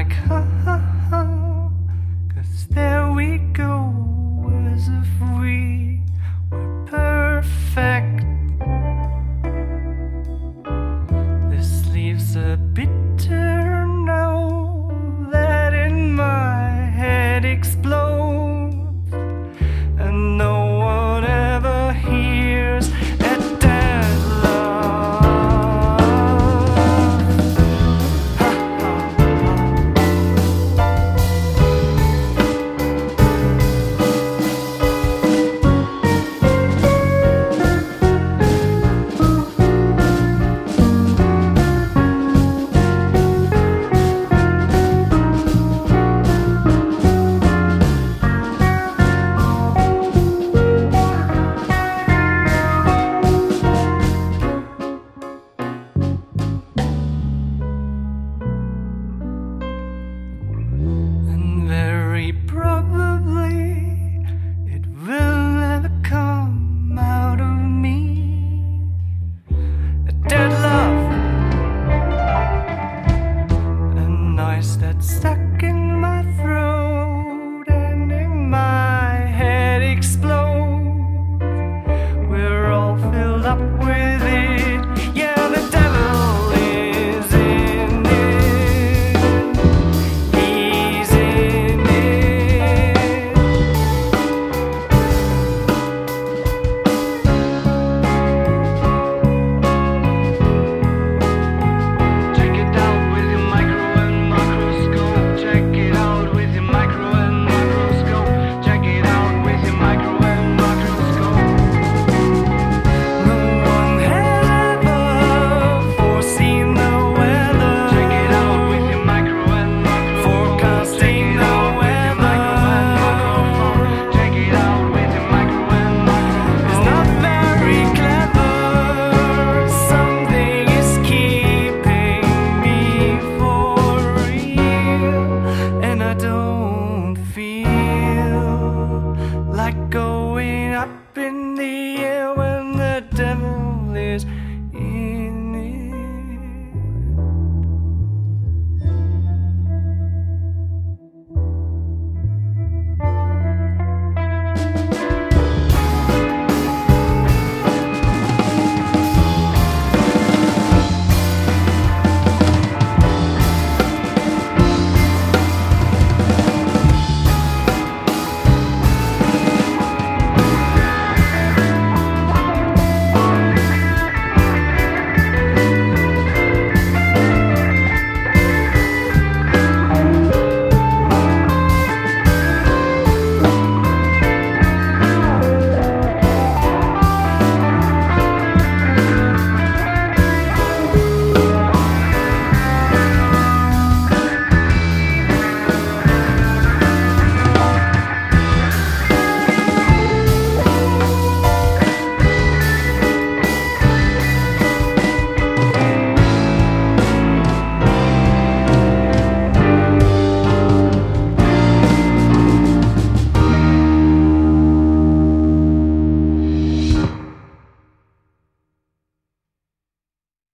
like, ha ha ha, 'cause there we go, as if we were perfect. This leaves a bitter note that in my head explodes, and no one ever hears a dead love. Ha, ha, very probably it will never come out of me. A dead love, a noise that's stuck in my throat and in my head explodes. We're all filled up with it. Yeah, the devil is in it. He's in it. Check it out with your micro and microscope. Check it out with your micro and microscope. Check it out with your micro and microscope. No one had ever foreseen the weather. Check it out with your micro and microscope. Forecasting the weather. Check it out with your micro and microscope. It's not very clever. Something is keeping me for real, and I don't feel like going up in the air when the devil